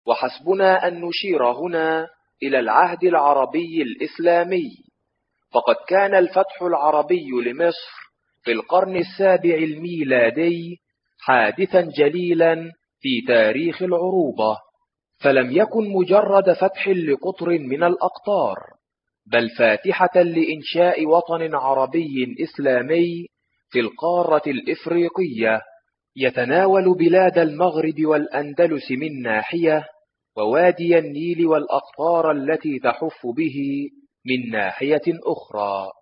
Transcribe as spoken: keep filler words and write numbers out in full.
وحسبنا أن نشير هنا إلى العهد العربي الإسلامي، فقد كان الفتح العربي لمصر في القرن السابع الميلادي حادثا جليلا في تاريخ العروبة، فلم يكن مجرد فتح لقطر من الأقطار، بل فاتحة لإنشاء وطن عربي إسلامي في القارة الإفريقية، يتناول بلاد المغرب والأندلس من ناحية، ووادي النيل والأقطار التي تحف به من ناحية أخرى.